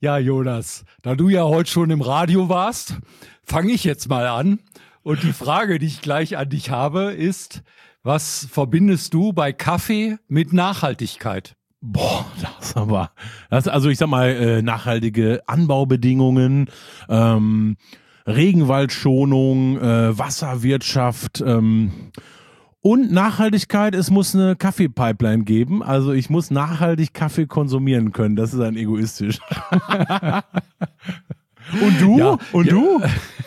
Ja, Jonas, da du ja heute schon im Radio warst, fange ich jetzt mal an. Und die Frage, die ich gleich an dich habe, ist, was verbindest du bei Kaffee mit Nachhaltigkeit? Boah, also ich sag mal, nachhaltige Anbaubedingungen, Regenwaldschonung, Wasserwirtschaft, und Nachhaltigkeit, es muss eine Kaffeepipeline geben. Also ich muss nachhaltig Kaffee konsumieren können. Das ist ein egoistisch. Und du? Ja, Und du?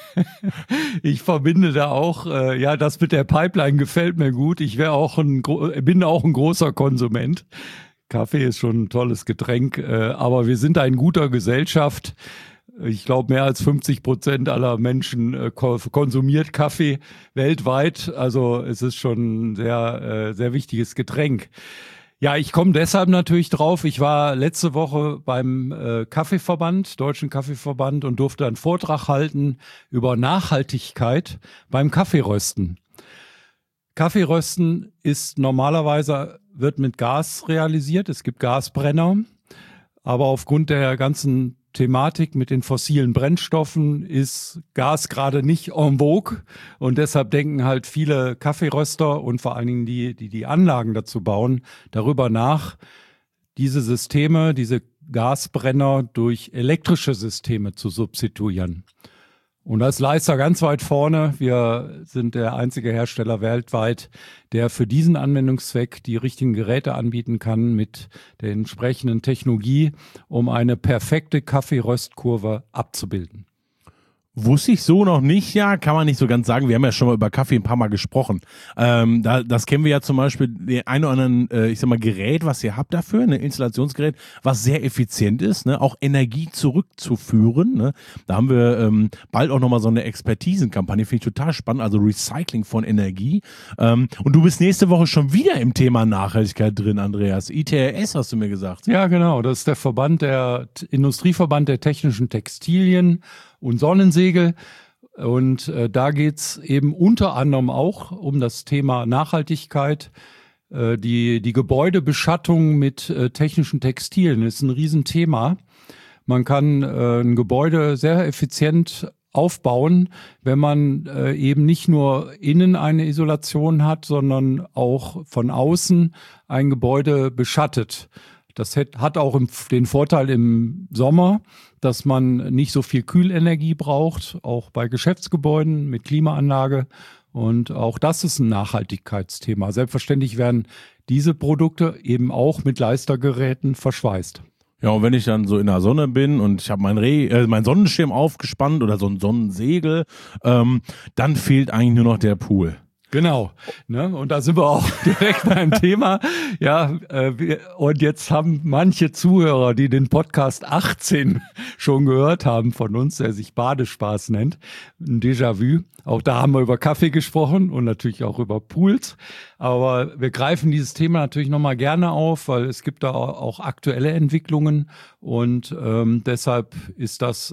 Ich verbinde da auch, das mit der Pipeline gefällt mir gut. Ich bin auch ein großer Konsument. Kaffee ist schon ein tolles Getränk, aber wir sind in guter Gesellschaft. Ich glaube, mehr als 50% aller Menschen konsumiert Kaffee weltweit. Also es ist schon ein sehr, sehr wichtiges Getränk. Ja, ich komme deshalb natürlich drauf. Ich war letzte Woche beim Kaffeeverband, Deutschen Kaffeeverband, und durfte einen Vortrag halten über Nachhaltigkeit beim Kaffeerösten. Kaffeerösten wird mit Gas realisiert. Es gibt Gasbrenner. Aber aufgrund der ganzen Thematik mit den fossilen Brennstoffen ist Gas gerade nicht en vogue. Und deshalb denken halt viele Kaffeeröster und vor allen Dingen die Anlagen dazu bauen, darüber nach, diese Gasbrenner durch elektrische Systeme zu substituieren. Und da ist Leister ganz weit vorne. Wir sind der einzige Hersteller weltweit, der für diesen Anwendungszweck die richtigen Geräte anbieten kann mit der entsprechenden Technologie, um eine perfekte Kaffeeröstkurve abzubilden. Wusste ich so noch nicht, ja, kann man nicht so ganz sagen. Wir haben ja schon mal über Kaffee ein paar Mal gesprochen. Das kennen wir ja zum Beispiel, den einen oder anderen, Gerät, was ihr habt dafür, ein Installationsgerät, was sehr effizient ist, ne, auch Energie zurückzuführen, ne. Da haben wir bald auch nochmal so eine Expertisenkampagne, finde ich total spannend, also Recycling von Energie. Und du bist nächste Woche schon wieder im Thema Nachhaltigkeit drin, Andreas. ITRS hast du mir gesagt. Ja, genau, das ist der Industrieverband der technischen Textilien und Sonnensegel. Und da geht's eben unter anderem auch um das Thema Nachhaltigkeit. Die Gebäudebeschattung mit technischen Textilien ist ein Riesenthema. Man kann ein Gebäude sehr effizient aufbauen, wenn man eben nicht nur innen eine Isolation hat, sondern auch von außen ein Gebäude beschattet. Das hat auch den Vorteil im Sommer, dass man nicht so viel Kühlenergie braucht, auch bei Geschäftsgebäuden mit Klimaanlage. Und auch das ist ein Nachhaltigkeitsthema. Selbstverständlich werden diese Produkte eben auch mit Leistergeräten verschweißt. Ja, und wenn ich dann so in der Sonne bin und ich habe mein Sonnenschirm aufgespannt oder so ein Sonnensegel, dann fehlt eigentlich nur noch der Pool. Genau, ne? Und da sind wir auch direkt beim Thema. Ja, und jetzt haben manche Zuhörer, die den Podcast 18 schon gehört haben von uns, der sich Badespaß nennt, ein Déjà-vu. Auch da haben wir über Kaffee gesprochen und natürlich auch über Pools. Aber wir greifen dieses Thema natürlich nochmal gerne auf, weil es gibt da auch aktuelle Entwicklungen. Und deshalb ist das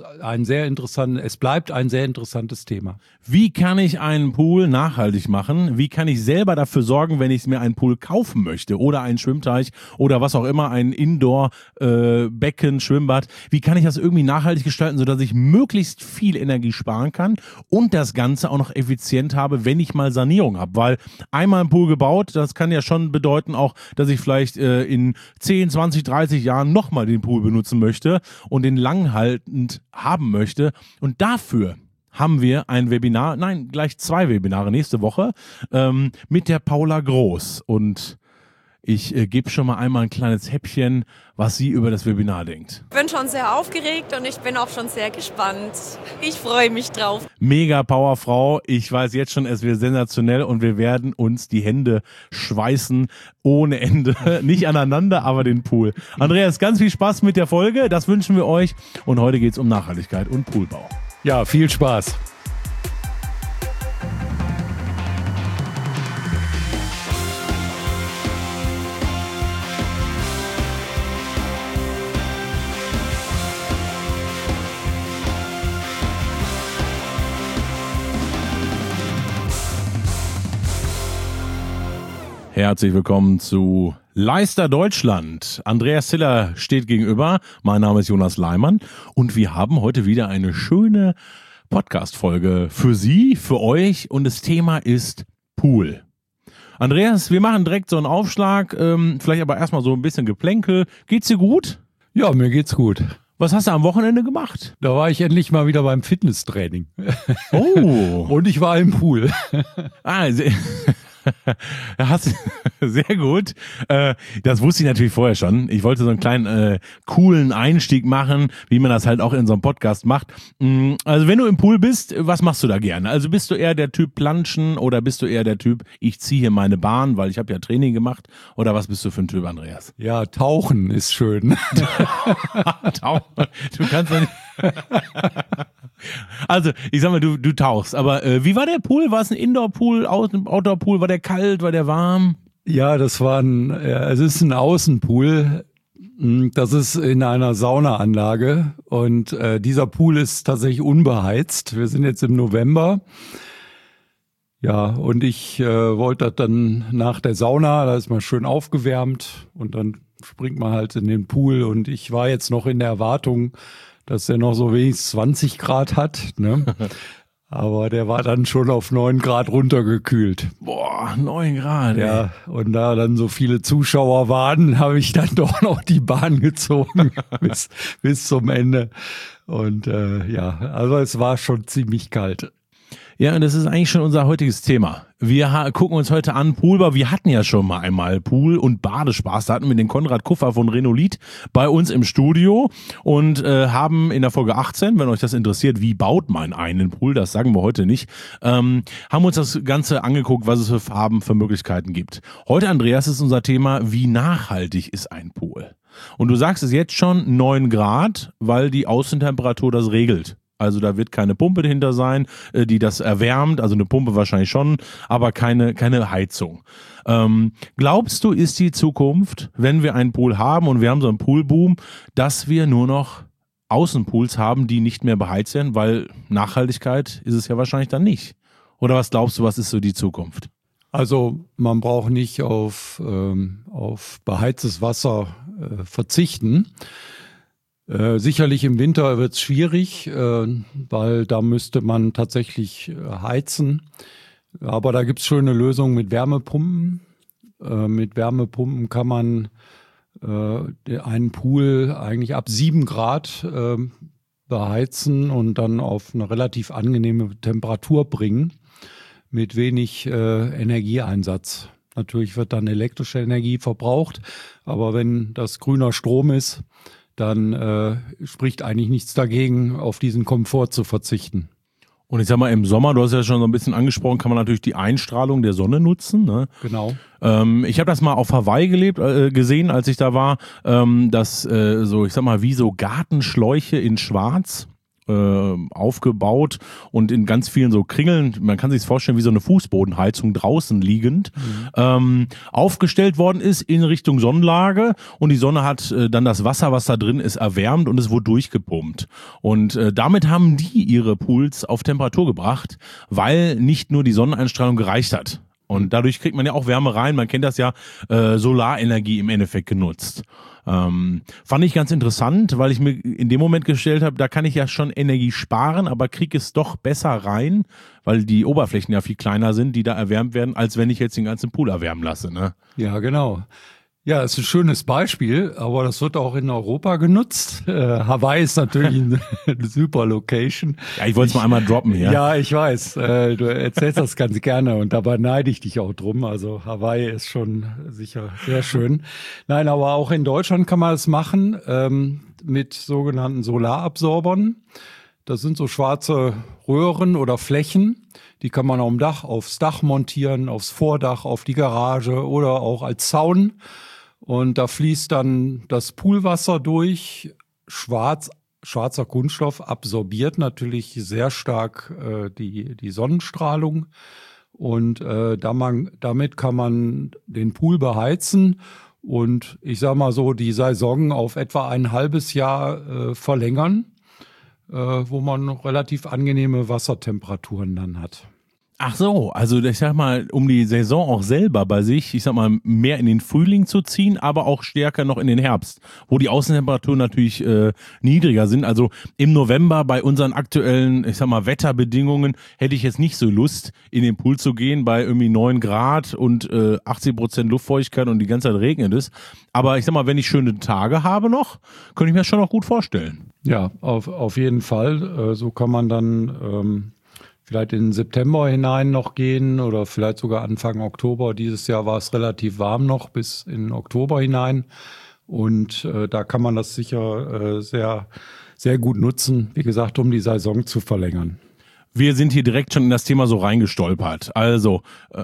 es bleibt ein sehr interessantes Thema. Wie kann ich einen Pool nachhaltig machen? Wie kann ich selber dafür sorgen, wenn ich mir einen Pool kaufen möchte oder einen Schwimmteich oder was auch immer, ein Indoor-Becken, Schwimmbad? Wie kann ich das irgendwie nachhaltig gestalten, sodass ich möglichst viel Energie sparen kann und das Ganze auch noch effizient habe, wenn ich mal Sanierung habe? Weil einmal ein Pool gebaut, das kann ja schon bedeuten auch, dass ich vielleicht in 10, 20, 30 Jahren nochmal den Pool benutzen möchte und den langhaltend haben möchte. Und dafür haben wir gleich 2 Webinare nächste Woche mit der Paula Groß. Und ich gebe schon mal einmal ein kleines Häppchen, was sie über das Webinar denkt. Ich bin schon sehr aufgeregt und ich bin auch schon sehr gespannt. Ich freue mich drauf. Mega Powerfrau. Ich weiß jetzt schon, es wird sensationell und wir werden uns die Hände schweißen ohne Ende. Nicht aneinander, aber den Pool. Andreas, ganz viel Spaß mit der Folge. Das wünschen wir euch. Und heute geht es um Nachhaltigkeit und Poolbau. Ja, viel Spaß. Herzlich willkommen zu Leister Deutschland. Andreas Ziller steht gegenüber. Mein Name ist Jonas Leimann und wir haben heute wieder eine schöne Podcast-Folge für Sie, für euch und das Thema ist Pool. Andreas, wir machen direkt so einen Aufschlag, vielleicht aber erstmal so ein bisschen Geplänkel. Geht's dir gut? Ja, mir geht's gut. Was hast du am Wochenende gemacht? Da war ich endlich mal wieder beim Fitnesstraining. Oh. Und ich war im Pool. Sehr gut. Das wusste ich natürlich vorher schon. Ich wollte so einen kleinen coolen Einstieg machen, wie man das halt auch in so einem Podcast macht. Also wenn du im Pool bist, was machst du da gerne? Also bist du eher der Typ Planschen oder bist du eher der Typ, ich ziehe hier meine Bahn, weil ich habe ja Training gemacht? Oder was bist du für ein Typ, Andreas? Ja, Tauchen ist schön. Tauchen? Du kannst doch nicht... Also, ich sag mal, du tauchst, aber wie war der Pool? War es ein Indoor-Pool, Outdoor-Pool? War der kalt, war der warm? Ja, es ist ein Außenpool. Das ist in einer Saunaanlage und dieser Pool ist tatsächlich unbeheizt. Wir sind jetzt im November. Ja, und ich wollte das dann nach der Sauna, da ist man schön aufgewärmt und dann springt man halt in den Pool und ich war jetzt noch in der Erwartung, dass der noch so wenigstens 20 Grad hat, ne? Aber der war dann schon auf 9 Grad runtergekühlt. Boah, 9 Grad. Ja, und da dann so viele Zuschauer waren, habe ich dann doch noch die Bahn gezogen bis zum Ende. Und also es war schon ziemlich kalt. Ja, und das ist eigentlich schon unser heutiges Thema. Wir gucken uns heute an Poolbau. Wir hatten ja schon mal einmal Pool- und Badespaß. Da hatten wir den Konrad Kuffer von Renolith bei uns im Studio und haben in der Folge 18, wenn euch das interessiert, wie baut man einen Pool, das sagen wir heute nicht, haben uns das Ganze angeguckt, was es für Farben, für Möglichkeiten gibt. Heute, Andreas, ist unser Thema, wie nachhaltig ist ein Pool? Und du sagst es jetzt schon, 9 Grad, weil die Außentemperatur das regelt. Also da wird keine Pumpe dahinter sein, die das erwärmt, also eine Pumpe wahrscheinlich schon, aber keine Heizung. Glaubst du, ist die Zukunft, wenn wir einen Pool haben und wir haben so einen Poolboom, dass wir nur noch Außenpools haben, die nicht mehr beheizt werden, weil Nachhaltigkeit ist es ja wahrscheinlich dann nicht. Oder was glaubst du, was ist so die Zukunft? Also man braucht nicht auf beheiztes Wasser verzichten. Sicherlich im Winter wird es schwierig, weil da müsste man tatsächlich heizen. Aber da gibt es schöne Lösungen mit Wärmepumpen. Mit Wärmepumpen kann man einen Pool eigentlich ab 7 Grad beheizen und dann auf eine relativ angenehme Temperatur bringen mit wenig Energieeinsatz. Natürlich wird dann elektrische Energie verbraucht, aber wenn das grüner Strom ist, dann spricht eigentlich nichts dagegen, auf diesen Komfort zu verzichten. Und ich sag mal, im Sommer, du hast ja schon so ein bisschen angesprochen, kann man natürlich die Einstrahlung der Sonne nutzen. Ne? Genau. Ich habe das mal auf Hawaii gesehen, als ich da war, dass so, ich sag mal, wie so Gartenschläuche in Schwarz aufgebaut und in ganz vielen so Kringeln, man kann sich es vorstellen wie so eine Fußbodenheizung draußen liegend, aufgestellt worden ist in Richtung Sonnenlage und die Sonne hat dann das Wasser, was da drin ist, erwärmt und es wurde durchgepumpt. Und damit haben die ihre Pools auf Temperatur gebracht, weil nicht nur die Sonneneinstrahlung gereicht hat. Und dadurch kriegt man ja auch Wärme rein, man kennt das ja, Solarenergie im Endeffekt genutzt. Fand ich ganz interessant, weil ich mir in dem Moment gestellt habe, da kann ich ja schon Energie sparen, aber kriege es doch besser rein, weil die Oberflächen ja viel kleiner sind, die da erwärmt werden, als wenn ich jetzt den ganzen Pool erwärmen lasse. Ne? Ja, genau. Ja, ist ein schönes Beispiel, aber das wird auch in Europa genutzt. Hawaii ist natürlich eine super Location. Ja, ich wollte es mal einmal droppen hier. Ja, ich weiß. Du erzählst das ganz gerne und dabei neide ich dich auch drum. Also Hawaii ist schon sicher sehr schön. Nein, aber auch in Deutschland kann man es machen mit sogenannten Solarabsorbern. Das sind so schwarze Röhren oder Flächen. Die kann man aufs Dach montieren, aufs Vordach, auf die Garage oder auch als Zaun. Und da fließt dann das Poolwasser durch. Schwarzer Kunststoff absorbiert natürlich sehr stark die Sonnenstrahlung. Und damit kann man den Pool beheizen und ich sag mal so die Saison auf etwa ein halbes Jahr verlängern, wo man noch relativ angenehme Wassertemperaturen dann hat. Ach so, also ich sag mal, um die Saison auch selber bei sich, ich sag mal, mehr in den Frühling zu ziehen, aber auch stärker noch in den Herbst, wo die Außentemperaturen natürlich niedriger sind. Also im November bei unseren aktuellen, ich sag mal, Wetterbedingungen hätte ich jetzt nicht so Lust, in den Pool zu gehen bei irgendwie 9 Grad und 80% Luftfeuchtigkeit und die ganze Zeit regnet es. Aber ich sag mal, wenn ich schöne Tage habe noch, könnte ich mir das schon noch gut vorstellen. Ja, auf jeden Fall. So kann man dann vielleicht in den September hinein noch gehen oder vielleicht sogar Anfang Oktober. Dieses Jahr war es relativ warm noch bis in Oktober hinein. Und da kann man das sicher sehr, sehr gut nutzen, wie gesagt, um die Saison zu verlängern. Wir sind hier direkt schon in das Thema so reingestolpert. Also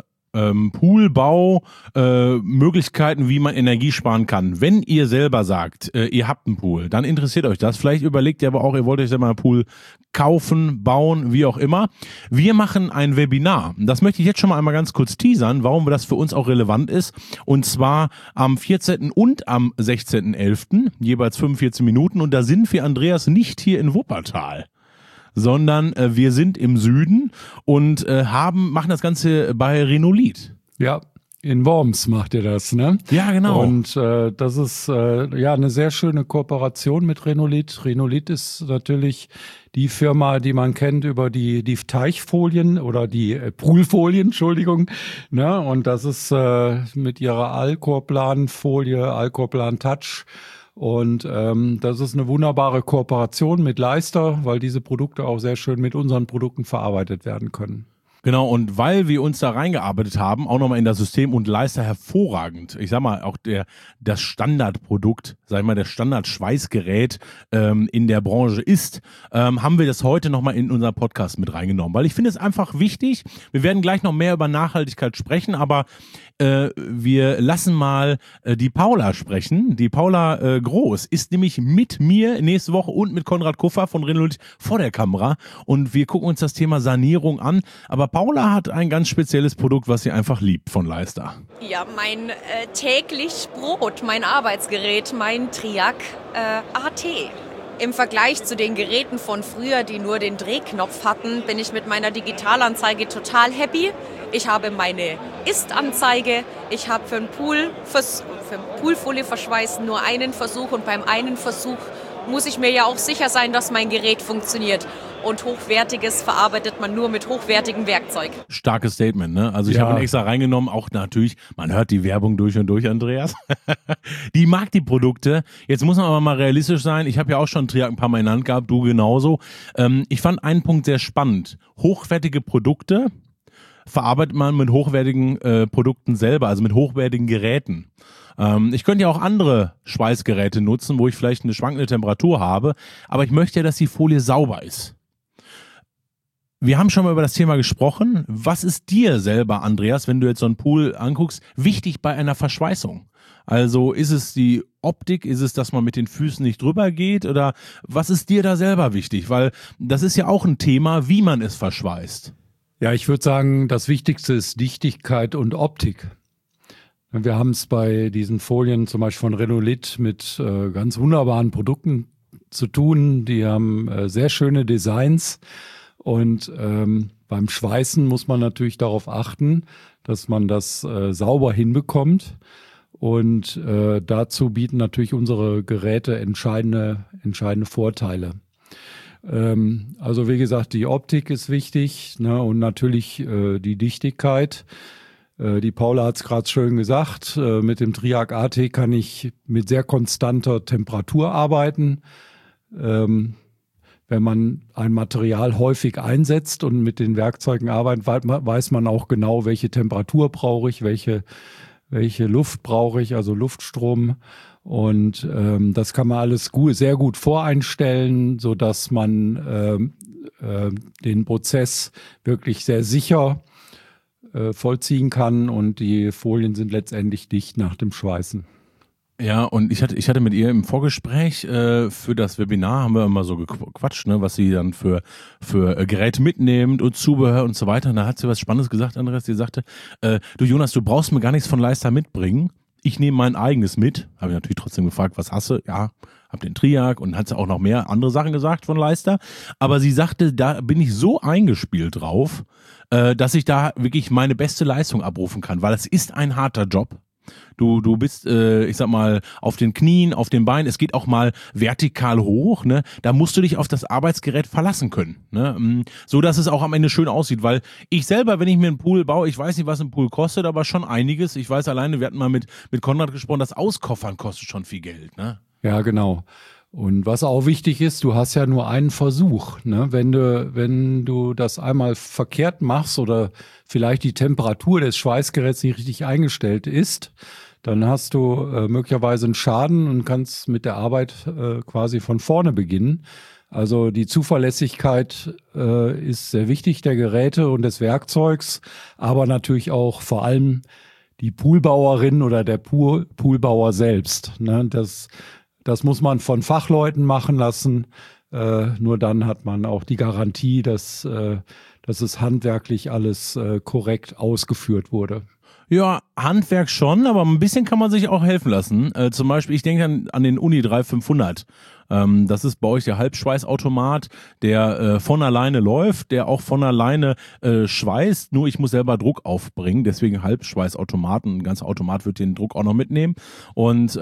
Poolbau, Möglichkeiten, wie man Energie sparen kann. Wenn ihr selber sagt, ihr habt einen Pool, dann interessiert euch das. Vielleicht überlegt ihr aber auch, ihr wollt euch selber einen Pool kaufen, bauen, wie auch immer. Wir machen ein Webinar. Das möchte ich jetzt schon mal einmal ganz kurz teasern, warum das für uns auch relevant ist. Und zwar am 14. und am 16.11., jeweils 45 Minuten. Und da sind wir, Andreas, nicht hier in Wuppertal, sondern wir sind im Süden und machen das Ganze bei Renolit. Ja, in Worms macht ihr das, ne? Ja, genau. Und das ist ja eine sehr schöne Kooperation mit Renolit. Renolit ist natürlich die Firma, die man kennt über die Teichfolien oder die Poolfolien, Entschuldigung. Ne? Und das ist mit ihrer Alcorplan-Folie, Alcorplan Touch. Und das ist eine wunderbare Kooperation mit Leister, weil diese Produkte auch sehr schön mit unseren Produkten verarbeitet werden können. Genau, und weil wir uns da reingearbeitet haben, auch nochmal in das System und Leister hervorragend, ich sag mal, auch das Standardprodukt, sag ich mal, das Standardschweißgerät in der Branche ist, haben wir das heute nochmal in unser Podcast mit reingenommen, weil ich finde es einfach wichtig. Wir werden gleich noch mehr über Nachhaltigkeit sprechen, aber wir lassen mal die Paula sprechen. Die Paula Groß ist nämlich mit mir nächste Woche und mit Konrad Kuffer von Renolit vor der Kamera und wir gucken uns das Thema Sanierung an. Aber Paula hat ein ganz spezielles Produkt, was sie einfach liebt von Leister. Ja, mein täglich Brot, mein Arbeitsgerät, mein Triac AT. Im Vergleich zu den Geräten von früher, die nur den Drehknopf hatten, bin ich mit meiner Digitalanzeige total happy. Ich habe meine Ist-Anzeige. Ich habe für Poolfolie-Verschweißen nur einen Versuch und beim einen Versuch muss ich mir ja auch sicher sein, dass mein Gerät funktioniert. Und Hochwertiges verarbeitet man nur mit hochwertigem Werkzeug. Starkes Statement, ne? Also ich habe ihn extra reingenommen, auch natürlich, man hört die Werbung durch und durch, Andreas. Die mag die Produkte. Jetzt muss man aber mal realistisch sein. Ich habe ja auch schon Triac ein paar Mal in der Hand gehabt, du genauso. Ich fand einen Punkt sehr spannend. Hochwertige Produkte verarbeitet man mit hochwertigen Produkten selber, also mit hochwertigen Geräten. Ich könnte ja auch andere Schweißgeräte nutzen, wo ich vielleicht eine schwankende Temperatur habe, aber ich möchte ja, dass die Folie sauber ist. Wir haben schon mal über das Thema gesprochen. Was ist dir selber, Andreas, wenn du jetzt so einen Pool anguckst, wichtig bei einer Verschweißung? Also ist es die Optik, ist es, dass man mit den Füßen nicht drüber geht oder was ist dir da selber wichtig? Weil das ist ja auch ein Thema, wie man es verschweißt. Ja, ich würde sagen, das Wichtigste ist Dichtigkeit und Optik. Wir haben es bei diesen Folien zum Beispiel von Renolit mit ganz wunderbaren Produkten zu tun. Die haben sehr schöne Designs und beim Schweißen muss man natürlich darauf achten, dass man das sauber hinbekommt. Und dazu bieten natürlich unsere Geräte entscheidende Vorteile. Also wie gesagt, die Optik ist wichtig, ne, und natürlich die Dichtigkeit. Die Paula hat es gerade schön gesagt, mit dem Triac AT kann ich mit sehr konstanter Temperatur arbeiten. Wenn man ein Material häufig einsetzt und mit den Werkzeugen arbeitet, weiß man auch genau, welche Temperatur brauche ich, welche Luft brauche ich, also Luftstrom. Und das kann man alles sehr gut voreinstellen, sodass man den Prozess wirklich sehr sicher vollziehen kann und die Folien sind letztendlich dicht nach dem Schweißen. Ja, und ich hatte mit ihr im Vorgespräch für das Webinar, haben wir immer so gequatscht, ne, was sie dann für Geräte mitnimmt und Zubehör und so weiter. Und da hat sie was Spannendes gesagt, Andreas. Sie sagte, du Jonas, du brauchst mir gar nichts von Leister mitbringen. ich nehme mein eigenes mit. Habe ich natürlich trotzdem gefragt, was hast du? Ja, hab den Triac und hat sie auch noch mehr andere Sachen gesagt von Leister. Aber sie sagte, da bin ich so eingespielt drauf, dass ich da wirklich meine beste Leistung abrufen kann, weil es ist ein harter Job. Du bist, ich sag mal, auf den Knien, auf den Beinen, es geht auch mal vertikal hoch, ne? Da musst du dich auf das Arbeitsgerät verlassen können, ne? So, dass es auch am Ende schön aussieht, weil ich selber, wenn ich mir einen Pool baue, ich weiß nicht, was ein Pool kostet, aber schon einiges. Ich weiß alleine, wir hatten mal mit Konrad gesprochen, das Auskoffern kostet schon viel Geld, ne? Ja, genau. Und was auch wichtig ist, du hast ja nur einen Versuch, ne? Wenn du das einmal verkehrt machst oder vielleicht die Temperatur des Schweißgeräts nicht richtig eingestellt ist, dann hast du möglicherweise einen Schaden und kannst mit der Arbeit quasi von vorne beginnen. Also die Zuverlässigkeit ist sehr wichtig der Geräte und des Werkzeugs, aber natürlich auch vor allem die Poolbauerin oder der Poolbauer selbst, ne? Das muss man von Fachleuten machen lassen. Nur dann hat man auch die Garantie, dass es handwerklich alles korrekt ausgeführt wurde. Ja, Handwerk schon, aber ein bisschen kann man sich auch helfen lassen. Zum Beispiel, ich denke an den Uni 3500. Das ist bei euch der Halbschweißautomat, der von alleine läuft, der auch von alleine schweißt. Nur ich muss selber Druck aufbringen, deswegen Halbschweißautomaten. Ein ganzer Automat wird den Druck auch noch mitnehmen. Und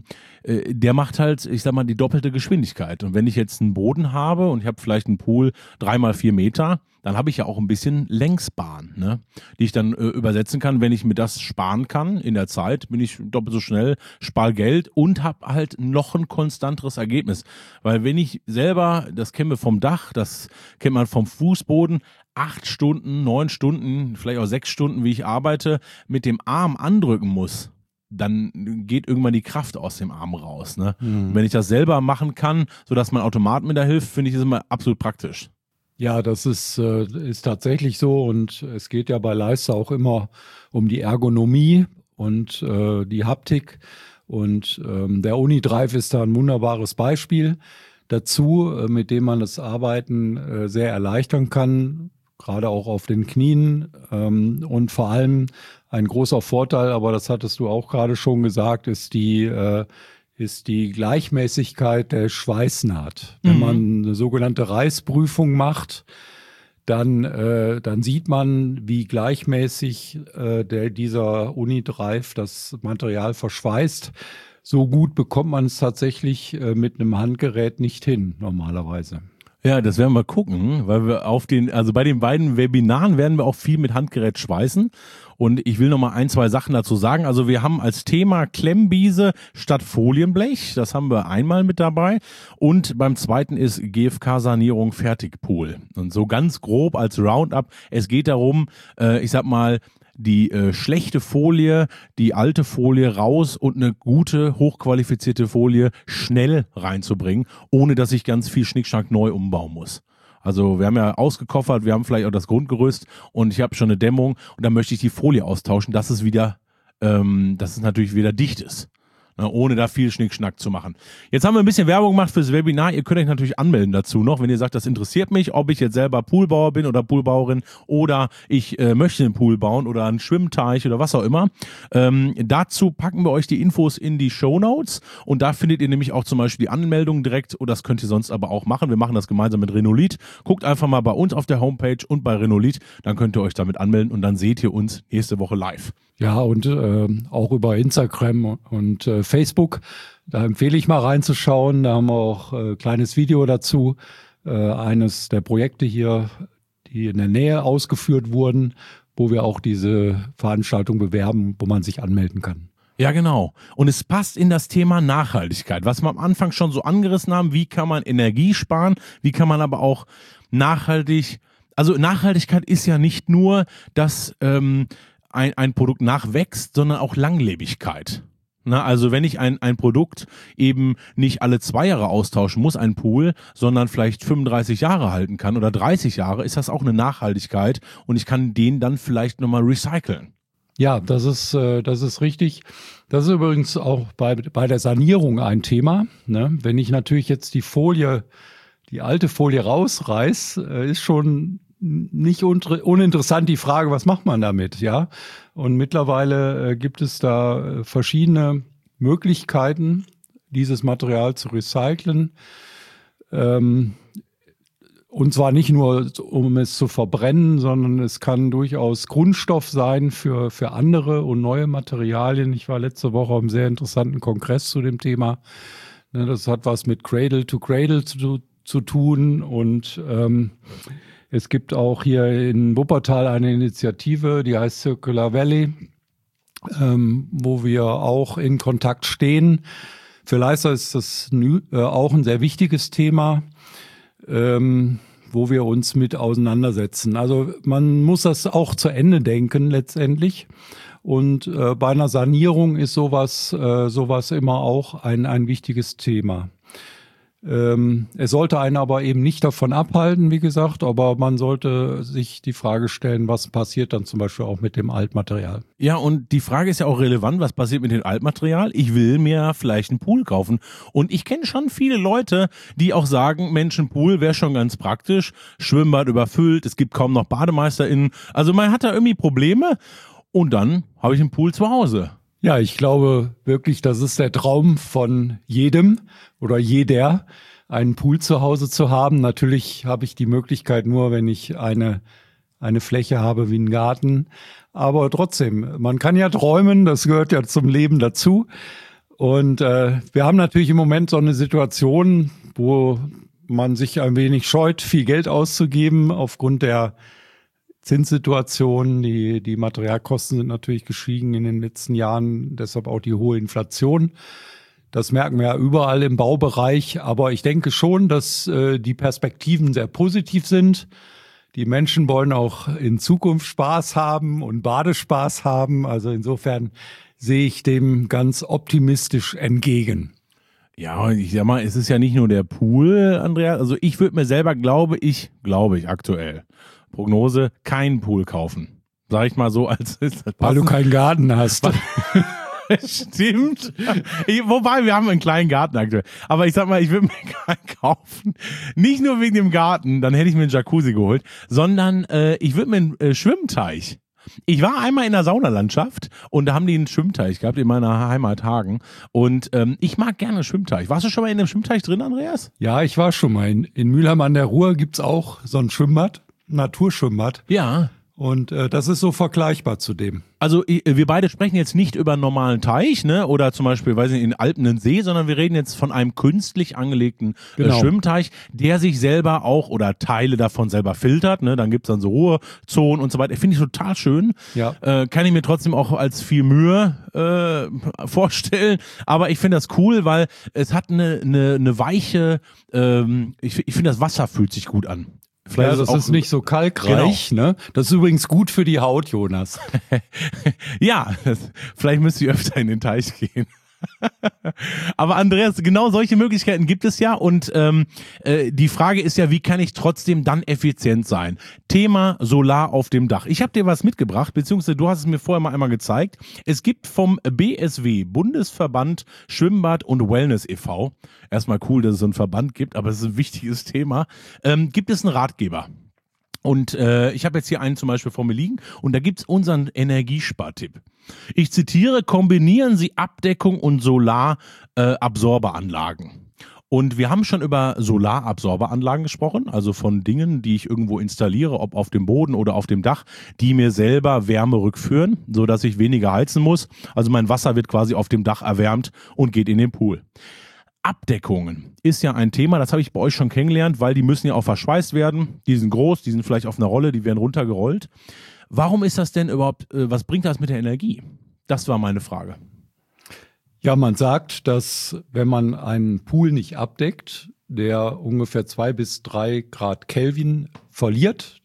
der macht halt, ich sag mal, die doppelte Geschwindigkeit. Und wenn ich jetzt einen Boden habe und ich habe vielleicht einen Pool 3x4 Meter, dann habe ich ja auch ein bisschen Längsbahn, ne? Die ich dann übersetzen kann. Wenn ich mir das sparen kann in der Zeit, bin ich doppelt so schnell, spare Geld und habe halt noch ein konstanteres Ergebnis. Weil wenn ich selber, das kennen wir vom Dach, das kennt man vom Fußboden, 8 Stunden, 9 Stunden, vielleicht auch 6 Stunden, wie ich arbeite, mit dem Arm andrücken muss, dann geht irgendwann die Kraft aus dem Arm raus, ne? Und wenn ich das selber machen kann, sodass mein Automat mir da hilft, finde ich das immer absolut praktisch. Ja, das ist tatsächlich so und es geht ja bei Leister auch immer um die Ergonomie und die Haptik und der Uni-Drive ist da ein wunderbares Beispiel dazu, mit dem man das Arbeiten sehr erleichtern kann, gerade auch auf den Knien und vor allem ein großer Vorteil, aber das hattest du auch gerade schon gesagt, ist die Gleichmäßigkeit der Schweißnaht. Wenn man eine sogenannte Reißprüfung macht, dann sieht man, wie gleichmäßig dieser Uni-Drive das Material verschweißt. So gut bekommt man es tatsächlich mit einem Handgerät nicht hin, normalerweise. Ja, das werden wir gucken, weil wir also bei den beiden Webinaren werden wir auch viel mit Handgerät schweißen. Und ich will noch mal 1, 2 Sachen dazu sagen. Also wir haben als Thema Klemmbiese statt Folienblech. Das haben wir einmal mit dabei. Und beim zweiten ist GFK-Sanierung Fertigpool. Und so ganz grob als Roundup. Es geht darum, ich sag mal, die schlechte Folie, die alte Folie raus und eine gute, hochqualifizierte Folie schnell reinzubringen, ohne dass ich ganz viel Schnickschnack neu umbauen muss. Also wir haben ja ausgekoffert, wir haben vielleicht auch das Grundgerüst und ich habe schon eine Dämmung und dann möchte ich die Folie austauschen, dass es natürlich wieder dicht ist. Ohne da viel Schnickschnack zu machen. Jetzt haben wir ein bisschen Werbung gemacht fürs Webinar. Ihr könnt euch natürlich anmelden dazu noch, wenn ihr sagt, das interessiert mich, ob ich jetzt selber Poolbauer bin oder Poolbauerin oder ich möchte einen Pool bauen oder einen Schwimmteich oder was auch immer. Dazu packen wir euch die Infos in die Shownotes und da findet ihr nämlich auch zum Beispiel die Anmeldung direkt und das könnt ihr sonst aber auch machen. Wir machen das gemeinsam mit Renolith. Guckt einfach mal bei uns auf der Homepage und bei Renolith, dann könnt ihr euch damit anmelden und dann seht ihr uns nächste Woche live. Ja, und auch über Instagram und Facebook, da empfehle ich mal reinzuschauen. Da haben wir auch ein kleines Video dazu. Eines der Projekte hier, die in der Nähe ausgeführt wurden, wo wir auch diese Veranstaltung bewerben, wo man sich anmelden kann. Ja, genau. Und es passt in das Thema Nachhaltigkeit, was wir am Anfang schon so angerissen haben. Wie kann man Energie sparen? Wie kann man aber auch Nachhaltigkeit ist ja nicht nur, dass ein Produkt nachwächst, sondern auch Langlebigkeit. Na, also wenn ich ein Produkt eben nicht alle 2 Jahre austauschen muss, ein Pool, sondern vielleicht 35 Jahre halten kann oder 30 Jahre, ist das auch eine Nachhaltigkeit und ich kann den dann vielleicht nochmal recyceln. Ja, das ist richtig. Das ist übrigens auch bei der Sanierung ein Thema, ne? Wenn ich natürlich jetzt die alte Folie rausreiß, ist schon nicht uninteressant die Frage, was macht man damit, ja? Und mittlerweile gibt es da verschiedene Möglichkeiten, dieses Material zu recyceln. Und zwar nicht nur, um es zu verbrennen, sondern es kann durchaus Grundstoff sein für andere und neue Materialien. Ich war letzte Woche auf einem sehr interessanten Kongress zu dem Thema. Das hat was mit Cradle to Cradle zu tun. Und es gibt auch hier in Wuppertal eine Initiative, die heißt Circular Valley, wo wir auch in Kontakt stehen. Für Leister ist das auch ein sehr wichtiges Thema, wo wir uns mit auseinandersetzen. Also man muss das auch zu Ende denken letztendlich. Und bei einer Sanierung ist sowas immer auch ein wichtiges Thema. Es sollte einen aber eben nicht davon abhalten, wie gesagt, aber man sollte sich die Frage stellen, was passiert dann zum Beispiel auch mit dem Altmaterial. Ja, und die Frage ist ja auch relevant, was passiert mit dem Altmaterial? Ich will mir vielleicht einen Pool kaufen. Und ich kenne schon viele Leute, die auch sagen, Mensch, ein Pool wäre schon ganz praktisch, Schwimmbad überfüllt, es gibt kaum noch BademeisterInnen. Also man hat da irgendwie Probleme und dann habe ich einen Pool zu Hause. Ja, ich glaube wirklich, das ist der Traum von jedem oder jeder, einen Pool zu Hause zu haben. Natürlich habe ich die Möglichkeit nur, wenn ich eine Fläche habe wie einen Garten. Aber trotzdem, man kann ja träumen, das gehört ja zum Leben dazu. Und wir haben natürlich im Moment so eine Situation, wo man sich ein wenig scheut, viel Geld auszugeben aufgrund der Zinssituation. Die Materialkosten sind natürlich gestiegen in den letzten Jahren, deshalb auch die hohe Inflation. Das merken wir ja überall im Baubereich, aber ich denke schon, dass die Perspektiven sehr positiv sind. Die Menschen wollen auch in Zukunft Spaß haben und Badespaß haben. Also insofern sehe ich dem ganz optimistisch entgegen. Ja, ich sag mal, es ist ja nicht nur der Pool, Andreas. Also ich würde mir selber, glaube ich aktuell, Prognose, keinen Pool kaufen. Sag ich mal so, als weil du keinen Garten hast. Stimmt. Wobei, wir haben einen kleinen Garten aktuell. Aber ich sag mal, ich würde mir keinen kaufen. Nicht nur wegen dem Garten, dann hätte ich mir einen Jacuzzi geholt, sondern ich würde mir einen Schwimmteich. Ich war einmal in der Saunalandschaft und da haben die einen Schwimmteich gehabt in meiner Heimat Hagen. Und ich mag gerne Schwimmteich. Warst du schon mal in einem Schwimmteich drin, Andreas? Ja, ich war schon mal. In Mülheim an der Ruhr gibt's auch so ein Schwimmbad, Naturschwimmbad. Ja. Und das ist so vergleichbar zu dem. Also wir beide sprechen jetzt nicht über einen normalen Teich, ne, oder zum Beispiel, weiß ich, in Alpen einen See, sondern wir reden jetzt von einem künstlich angelegten Schwimmteich, der sich selber auch oder Teile davon selber filtert, ne, dann gibt's dann so Ruhezonen und so weiter. Finde ich total schön. Ja. Kann ich mir trotzdem auch als viel Mühe vorstellen, aber ich finde das cool, weil es hat eine weiche, ich finde das Wasser fühlt sich gut an. Ja, das ist nicht so kalkreich, genau. Ne? Das ist übrigens gut für die Haut, Jonas. Ja, vielleicht müsst ihr öfter in den Teich gehen. Aber Andreas, genau solche Möglichkeiten gibt es ja und die Frage ist ja, wie kann ich trotzdem dann effizient sein? Thema Solar auf dem Dach. Ich habe dir was mitgebracht, beziehungsweise du hast es mir vorher mal einmal gezeigt. Es gibt vom BSW, Bundesverband Schwimmbad und Wellness e.V., erstmal cool, dass es so einen Verband gibt, aber es ist ein wichtiges Thema, gibt es einen Ratgeber. Und ich habe jetzt hier einen zum Beispiel vor mir liegen und da gibt's unseren Energiespartipp. Ich zitiere, kombinieren Sie Abdeckung und Solarabsorberanlagen. Und wir haben schon über Solarabsorberanlagen gesprochen, also von Dingen, die ich irgendwo installiere, ob auf dem Boden oder auf dem Dach, die mir selber Wärme rückführen, sodass ich weniger heizen muss. Also mein Wasser wird quasi auf dem Dach erwärmt und geht in den Pool. Abdeckungen ist ja ein Thema, das habe ich bei euch schon kennengelernt, weil die müssen ja auch verschweißt werden. Die sind groß, die sind vielleicht auf einer Rolle, die werden runtergerollt. Warum ist das denn überhaupt, was bringt das mit der Energie? Das war meine Frage. Ja, man sagt, dass wenn man einen Pool nicht abdeckt, der ungefähr 2 bis 3 Grad Kelvin verliert.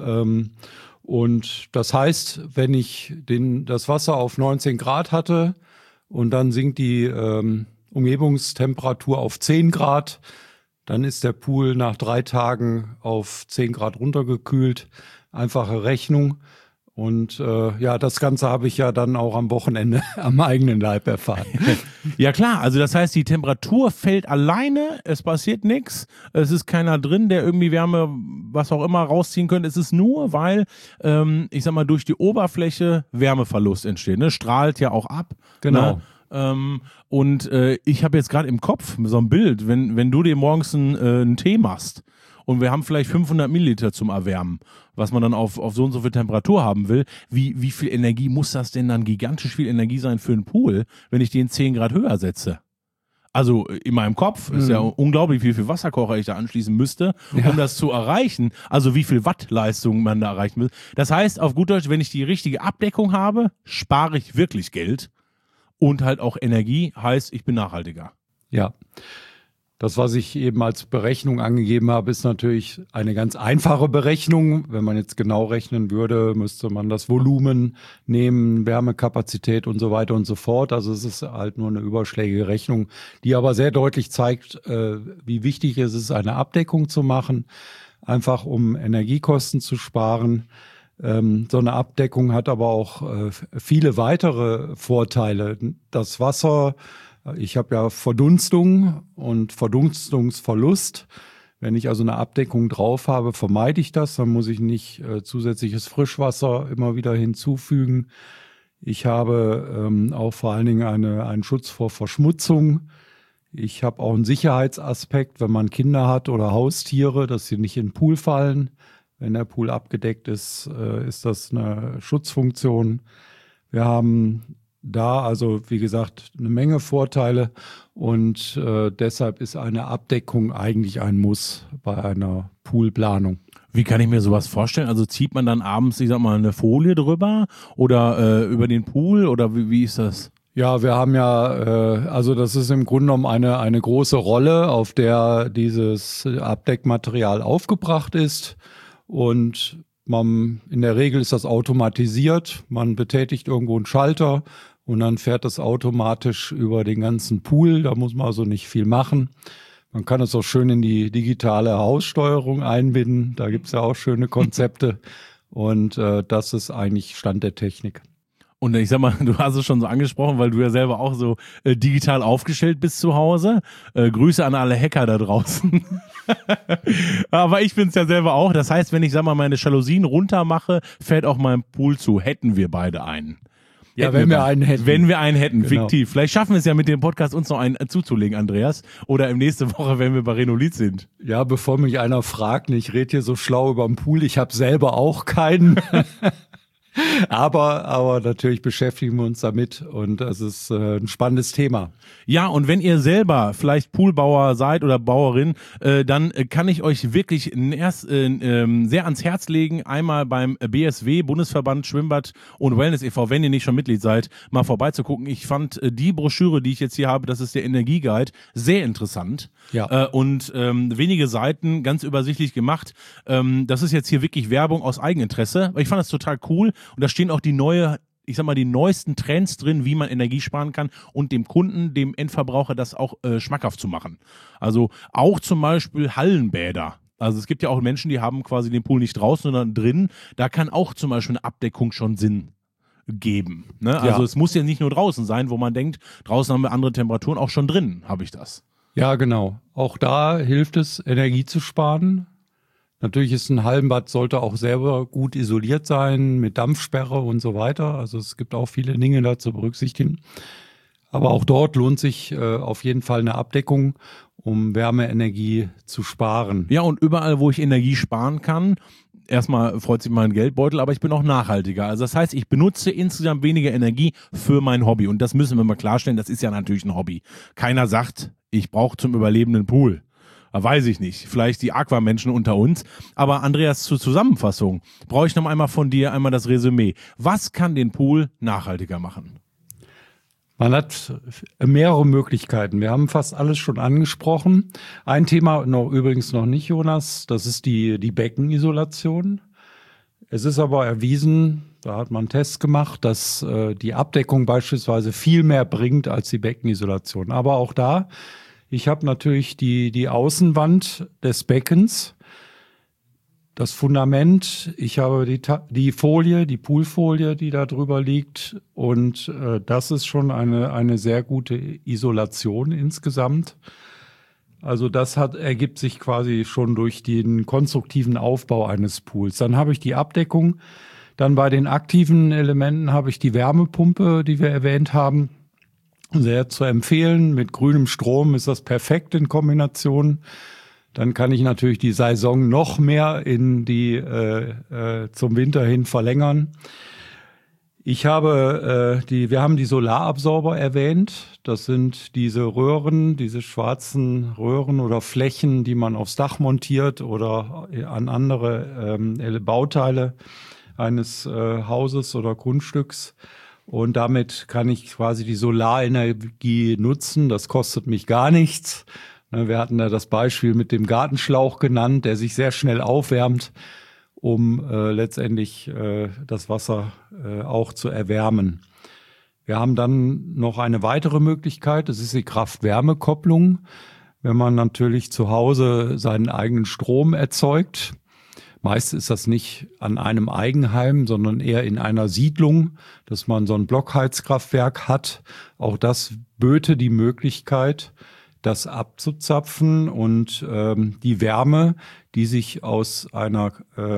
Und das heißt, wenn ich das Wasser auf 19 Grad hatte und dann sinkt die Umgebungstemperatur auf 10 Grad, dann ist der Pool nach 3 Tagen auf 10 Grad runtergekühlt. Einfache Rechnung. Und das Ganze habe ich ja dann auch am Wochenende am eigenen Leib erfahren. Ja klar, also das heißt, die Temperatur fällt alleine, es passiert nichts, es ist keiner drin, der irgendwie Wärme, was auch immer, rausziehen könnte. Es ist nur, weil, ich sag mal, durch die Oberfläche Wärmeverlust entsteht. Ne? Strahlt ja auch ab. Genau. Ne? Und ich habe jetzt gerade im Kopf so ein Bild, wenn du dir morgens einen Tee machst, und wir haben vielleicht 500 Milliliter zum Erwärmen, was man dann auf so und so viel Temperatur haben will. Wie viel Energie muss das denn dann, gigantisch viel Energie sein für einen Pool, wenn ich den 10 Grad höher setze? Also in meinem Kopf ist ja unglaublich, wie viel Wasserkocher ich da anschließen müsste, um das zu erreichen. Also wie viel Wattleistung man da erreichen will. Das heißt, auf gut Deutsch, wenn ich die richtige Abdeckung habe, spare ich wirklich Geld und halt auch Energie, heißt, ich bin nachhaltiger. Ja. Das, was ich eben als Berechnung angegeben habe, ist natürlich eine ganz einfache Berechnung. Wenn man jetzt genau rechnen würde, müsste man das Volumen nehmen, Wärmekapazität und so weiter und so fort. Also es ist halt nur eine überschlägige Rechnung, die aber sehr deutlich zeigt, wie wichtig es ist, eine Abdeckung zu machen, einfach um Energiekosten zu sparen. So eine Abdeckung hat aber auch viele weitere Vorteile. Das Wasser, ich habe ja Verdunstung und Verdunstungsverlust. Wenn ich also eine Abdeckung drauf habe, vermeide ich das. Dann muss ich nicht zusätzliches Frischwasser immer wieder hinzufügen. Ich habe auch vor allen Dingen einen Schutz vor Verschmutzung. Ich habe auch einen Sicherheitsaspekt, wenn man Kinder hat oder Haustiere, dass sie nicht in den Pool fallen. Wenn der Pool abgedeckt ist, ist das eine Schutzfunktion. Wir haben da also, wie gesagt, eine Menge Vorteile und deshalb ist eine Abdeckung eigentlich ein Muss bei einer Poolplanung. Wie kann ich mir sowas vorstellen? Also zieht man dann abends, ich sag mal, eine Folie drüber oder über den Pool oder wie ist das? Ja, wir haben ja, also das ist im Grunde genommen eine große Rolle, auf der dieses Abdeckmaterial aufgebracht ist und in der Regel ist das automatisiert. Man betätigt irgendwo einen Schalter und dann fährt das automatisch über den ganzen Pool. Da muss man also nicht viel machen. Man kann es auch schön in die digitale Haussteuerung einbinden. Da gibt es ja auch schöne Konzepte. Und das ist eigentlich Stand der Technik. Und ich sag mal, du hast es schon so angesprochen, weil du ja selber auch so digital aufgestellt bist zu Hause. Grüße an alle Hacker da draußen. Aber ich bin's ja selber auch. Das heißt, wenn ich, sag mal, meine Jalousien runter mache, fällt auch mein Pool zu. Hätten wir beide einen. Ja, wenn wir einen hätten. Wenn wir einen hätten, genau. Fiktiv. Vielleicht schaffen wir es ja mit dem Podcast, uns noch einen zuzulegen, Andreas. Oder im nächste Woche, wenn wir bei Renolith sind. Ja, bevor mich einer fragt, ich rede hier so schlau über den Pool, ich habe selber auch keinen. Aber natürlich beschäftigen wir uns damit und das ist ein spannendes Thema. Ja, und wenn ihr selber vielleicht Poolbauer seid oder Bauerin, dann kann ich euch wirklich sehr ans Herz legen, einmal beim BSW, Bundesverband Schwimmbad und Wellness e.V., wenn ihr nicht schon Mitglied seid, mal vorbeizugucken. Ich fand die Broschüre, die ich jetzt hier habe, das ist der Energieguide, sehr interessant. Ja. Und wenige Seiten, ganz übersichtlich gemacht. Das ist jetzt hier wirklich Werbung aus Eigeninteresse, aber ich fand das total cool. Und da stehen auch die neuesten Trends drin, wie man Energie sparen kann und dem Kunden, dem Endverbraucher das auch schmackhaft zu machen. Also auch zum Beispiel Hallenbäder. Also es gibt ja auch Menschen, die haben quasi den Pool nicht draußen, sondern drin. Da kann auch zum Beispiel eine Abdeckung schon Sinn geben. Ne? Also es muss ja nicht nur draußen sein, wo man denkt, draußen haben wir andere Temperaturen, auch schon drin habe ich das. Ja, genau. Auch da hilft es, Energie zu sparen. Natürlich ist ein Hallenbad, sollte auch selber gut isoliert sein, mit Dampfsperre und so weiter. Also es gibt auch viele Dinge da zu berücksichtigen. Aber auch dort lohnt sich auf jeden Fall eine Abdeckung, um Wärmeenergie zu sparen. Ja, und überall, wo ich Energie sparen kann, erstmal freut sich mein Geldbeutel, aber ich bin auch nachhaltiger. Also das heißt, ich benutze insgesamt weniger Energie für mein Hobby. Und das müssen wir mal klarstellen, das ist ja natürlich ein Hobby. Keiner sagt, ich brauche zum Überleben einen Pool. Weiß ich nicht. Vielleicht die Aquamenschen unter uns. Aber Andreas, zur Zusammenfassung brauche ich noch einmal von dir einmal das Resümee. Was kann den Pool nachhaltiger machen? Man hat mehrere Möglichkeiten. Wir haben fast alles schon angesprochen. Ein Thema übrigens noch nicht, Jonas, das ist die Beckenisolation. Es ist aber erwiesen, da hat man Tests gemacht, dass die Abdeckung beispielsweise viel mehr bringt als die Beckenisolation. Aber auch da, ich habe natürlich die Außenwand des Beckens. das Fundament, ich habe die Folie, die Poolfolie, die da drüber liegt, und das ist schon eine sehr gute Isolation insgesamt. Also das ergibt sich quasi schon durch den konstruktiven Aufbau eines Pools. Dann habe ich die Abdeckung, dann bei den aktiven Elementen habe ich die Wärmepumpe, die wir erwähnt haben, sehr zu empfehlen. Mit grünem Strom ist das perfekt in Kombination. Dann kann ich natürlich die Saison noch mehr in zum Winter hin verlängern. Wir haben die Solarabsorber erwähnt. Das sind diese Röhren, diese schwarzen Röhren oder Flächen, die man aufs Dach montiert oder an andere Bauteile eines Hauses oder Grundstücks. Und damit kann ich quasi die Solarenergie nutzen. Das kostet mich gar nichts. Wir hatten da das Beispiel mit dem Gartenschlauch genannt, der sich sehr schnell aufwärmt, um letztendlich das Wasser auch zu erwärmen. Wir haben dann noch eine weitere Möglichkeit, das ist die Kraft-Wärme-Kopplung. Wenn man natürlich zu Hause seinen eigenen Strom erzeugt, meist ist das nicht an einem Eigenheim, sondern eher in einer Siedlung, dass man so ein Blockheizkraftwerk hat. Auch das böte die Möglichkeit, das abzuzapfen und die Wärme, die sich aus einem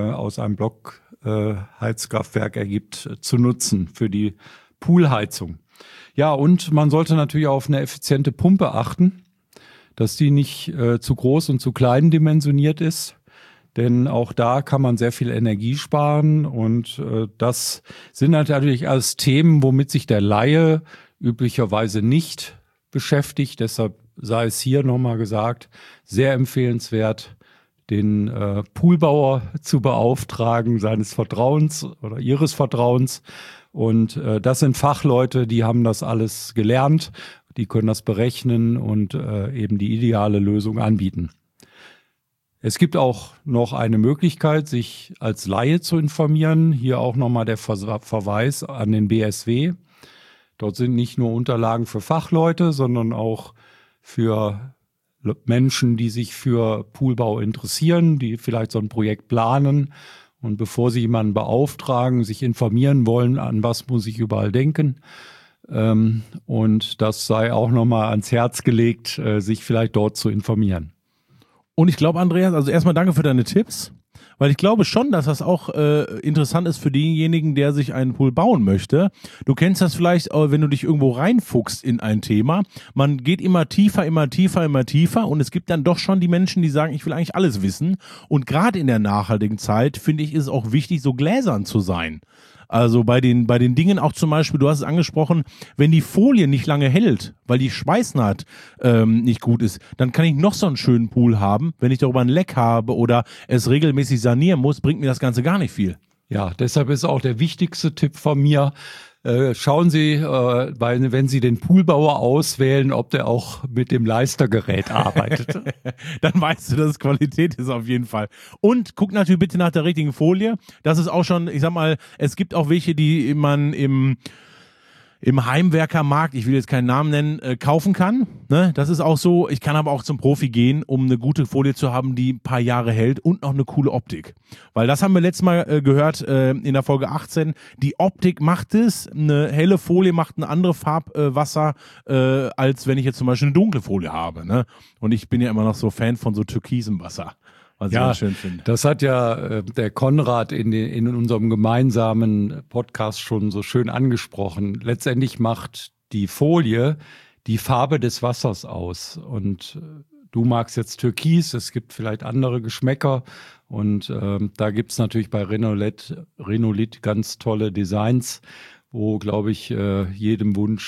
Blockheizkraftwerk ergibt, zu nutzen für die Poolheizung. Ja, und man sollte natürlich auch auf eine effiziente Pumpe achten, dass die nicht zu groß und zu klein dimensioniert ist. Denn auch da kann man sehr viel Energie sparen, und das sind natürlich alles Themen, womit sich der Laie üblicherweise nicht beschäftigt. Deshalb sei es hier nochmal gesagt, sehr empfehlenswert, den Poolbauer zu beauftragen, seines Vertrauens oder ihres Vertrauens. Und das sind Fachleute, die haben das alles gelernt, die können das berechnen und eben die ideale Lösung anbieten. Es gibt auch noch eine Möglichkeit, sich als Laie zu informieren. Hier auch nochmal der Verweis an den BSW. Dort sind nicht nur Unterlagen für Fachleute, sondern auch für Menschen, die sich für Poolbau interessieren, die vielleicht so ein Projekt planen und bevor sie jemanden beauftragen, sich informieren wollen, an was muss ich überall denken. Und das sei auch nochmal ans Herz gelegt, sich vielleicht dort zu informieren. Und ich glaube, Andreas, also erstmal danke für deine Tipps, weil ich glaube schon, dass das auch interessant ist für denjenigen, der sich einen Pool bauen möchte. Du kennst das vielleicht, wenn du dich irgendwo reinfuchst in ein Thema. Man geht immer tiefer, immer tiefer, immer tiefer, und es gibt dann doch schon die Menschen, die sagen, ich will eigentlich alles wissen. Und gerade in der nachhaltigen Zeit, finde ich, ist es auch wichtig, so gläsern zu sein. Also bei den Dingen auch zum Beispiel, du hast es angesprochen, wenn die Folie nicht lange hält, weil die Schweißnaht nicht gut ist, dann kann ich noch so einen schönen Pool haben. Wenn ich darüber ein Leck habe oder es regelmäßig sanieren muss, bringt mir das Ganze gar nicht viel. Ja, deshalb ist auch der wichtigste Tipp von mir, schauen Sie, wenn Sie den Poolbauer auswählen, ob der auch mit dem Leistergerät arbeitet. Dann weißt du, dass es Qualität ist auf jeden Fall. Und guck natürlich bitte nach der richtigen Folie. Das ist auch schon, ich sag mal, es gibt auch welche, die man im Heimwerkermarkt, ich will jetzt keinen Namen nennen, kaufen kann. Ne? Das ist auch so. Ich kann aber auch zum Profi gehen, um eine gute Folie zu haben, die ein paar Jahre hält und noch eine coole Optik. Weil das haben wir letztes Mal gehört in der Folge 18. Die Optik macht es. Eine helle Folie macht eine andere Farbwasser, als wenn ich jetzt zum Beispiel eine dunkle Folie habe. Ne? Und ich bin ja immer noch so Fan von so türkisem Wasser. Was ich auch schön finde. Das hat ja der Konrad in unserem gemeinsamen Podcast schon so schön angesprochen. Letztendlich macht die Folie die Farbe des Wassers aus. Und du magst jetzt Türkis, es gibt vielleicht andere Geschmäcker. Und da gibt es natürlich bei Renolit ganz tolle Designs, wo, glaube ich, jeder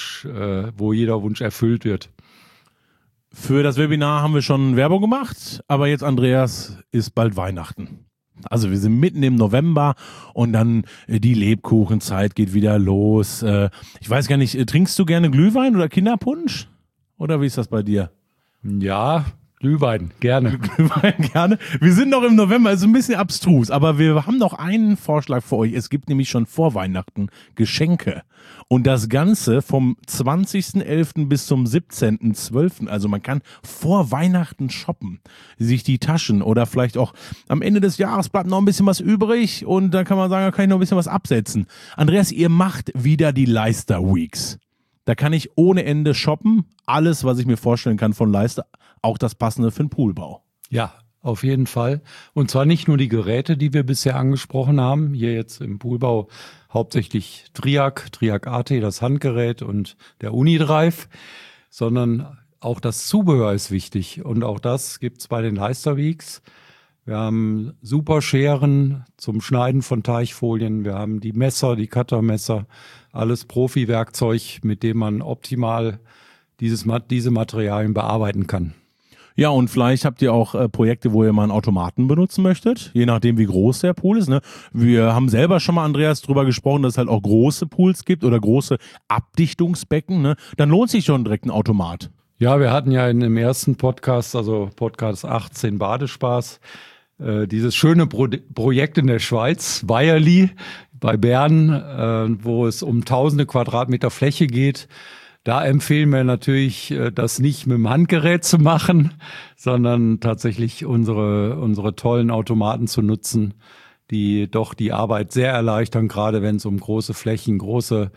Wunsch erfüllt wird. Für das Webinar haben wir schon Werbung gemacht, aber jetzt, Andreas, ist bald Weihnachten. Also wir sind mitten im November und dann die Lebkuchenzeit geht wieder los. Ich weiß gar nicht, trinkst du gerne Glühwein oder Kinderpunsch? Oder wie ist das bei dir? Ja, Glühwein, gerne. Gerne. Wir sind noch im November, also ein bisschen abstrus, aber wir haben noch einen Vorschlag für euch. Es gibt nämlich schon vor Weihnachten Geschenke. Und das Ganze vom 20.11. bis zum 17.12. Also man kann vor Weihnachten shoppen, sich die Taschen oder vielleicht auch am Ende des Jahres bleibt noch ein bisschen was übrig und dann kann man sagen, da kann ich noch ein bisschen was absetzen. Andreas, ihr macht wieder die Leister Weeks. Da kann ich ohne Ende shoppen. Alles, was ich mir vorstellen kann von Leister, auch das Passende für den Poolbau. Ja, auf jeden Fall. Und zwar nicht nur die Geräte, die wir bisher angesprochen haben, hier jetzt im Poolbau hauptsächlich Triac AT, das Handgerät und der Unidrive, sondern auch das Zubehör ist wichtig. Und auch das gibt's bei den Leister Weeks. Wir haben super Scheren zum Schneiden von Teichfolien. Wir haben die Messer, die Cuttermesser, alles Profi-Werkzeug, mit dem man optimal diese Materialien bearbeiten kann. Ja, und vielleicht habt ihr auch Projekte, wo ihr mal einen Automaten benutzen möchtet, je nachdem, wie groß der Pool ist. Ne? Wir haben selber schon mal, Andreas, drüber gesprochen, dass es halt auch große Pools gibt oder große Abdichtungsbecken. Ne? Dann lohnt sich schon direkt ein Automat. Ja, wir hatten ja in dem ersten Podcast, also Podcast 18 Badespaß, dieses schöne Projekt in der Schweiz, Weierli bei Bern, wo es um tausende Quadratmeter Fläche geht. Da empfehlen wir natürlich, das nicht mit dem Handgerät zu machen, sondern tatsächlich unsere tollen Automaten zu nutzen, die doch die Arbeit sehr erleichtern. Gerade wenn es um große Flächen, große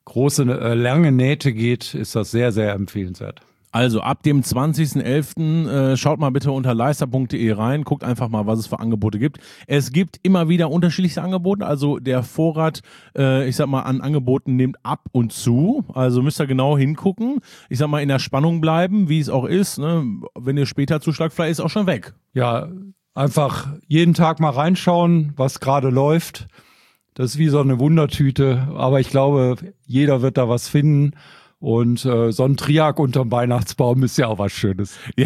lange Nähte geht, ist das sehr, sehr empfehlenswert. Also ab dem 20.11. Schaut mal bitte unter leister.de rein, guckt einfach mal, was es für Angebote gibt. Es gibt immer wieder unterschiedliche Angebote, also der Vorrat, ich sag mal, an Angeboten nimmt ab und zu, also müsst ihr genau hingucken. Ich sag mal, in der Spannung bleiben, wie es auch ist, ne? Wenn ihr später zuschlagt, vielleicht ist es auch schon weg. Ja, einfach jeden Tag mal reinschauen, was gerade läuft. Das ist wie so eine Wundertüte, aber ich glaube, jeder wird da was finden. Und so ein Triac unterm Weihnachtsbaum ist ja auch was Schönes. Ja,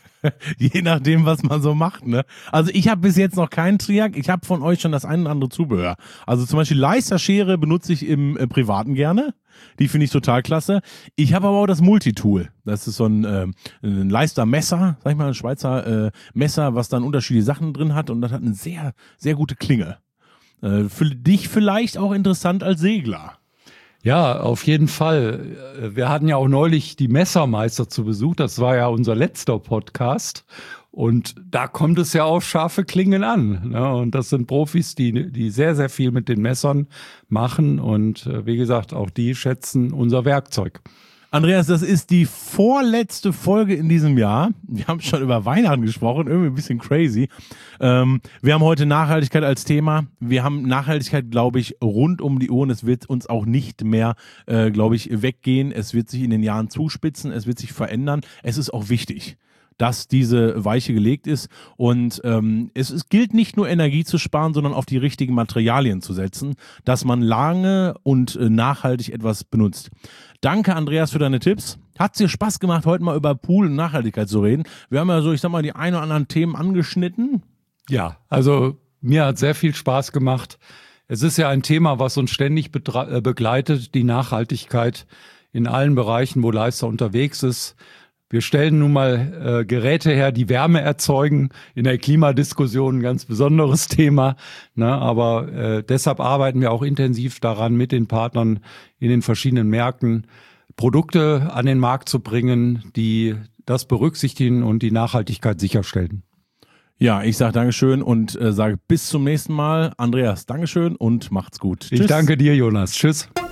je nachdem, was man so macht, ne? Also ich habe bis jetzt noch keinen Triac. Ich habe von euch schon das ein oder andere Zubehör. Also zum Beispiel Leister-Schere benutze ich im Privaten gerne. Die finde ich total klasse. Ich habe aber auch das Multitool. Das ist so ein Leister-Messer, sag ich mal, ein Schweizer Messer, was dann unterschiedliche Sachen drin hat. Und das hat eine sehr, sehr gute Klinge. Für dich vielleicht auch interessant als Segler. Ja, auf jeden Fall. Wir hatten ja auch neulich die Messermeister zu Besuch. Das war ja unser letzter Podcast. Und da kommt es ja auf scharfe Klingen an. Ne? Und das sind Profis, die sehr, sehr viel mit den Messern machen. Und wie gesagt, auch die schätzen unser Werkzeug. Andreas, das ist die vorletzte Folge in diesem Jahr. Wir haben schon über Weihnachten gesprochen, irgendwie ein bisschen crazy. Wir haben heute Nachhaltigkeit als Thema. Wir haben Nachhaltigkeit, glaube ich, rund um die Uhr und es wird uns auch nicht mehr, glaube ich, weggehen. Es wird sich in den Jahren zuspitzen, es wird sich verändern. Es ist auch wichtig, dass diese Weiche gelegt ist und es gilt nicht nur Energie zu sparen, sondern auf die richtigen Materialien zu setzen, dass man lange und nachhaltig etwas benutzt. Danke, Andreas, für deine Tipps. Hat's dir Spaß gemacht, heute mal über Pool und Nachhaltigkeit zu reden? Wir haben ja so, ich sag mal, die ein oder anderen Themen angeschnitten. Ja, also mir hat sehr viel Spaß gemacht. Es ist ja ein Thema, was uns ständig begleitet, die Nachhaltigkeit in allen Bereichen, wo Leister unterwegs ist. Wir stellen nun mal Geräte her, die Wärme erzeugen. In der Klimadiskussion ein ganz besonderes Thema. Ne? Aber deshalb arbeiten wir auch intensiv daran, mit den Partnern in den verschiedenen Märkten Produkte an den Markt zu bringen, die das berücksichtigen und die Nachhaltigkeit sicherstellen. Ja, ich sage Dankeschön und sage bis zum nächsten Mal. Andreas, Dankeschön und macht's gut. Ich danke dir, Jonas. Tschüss.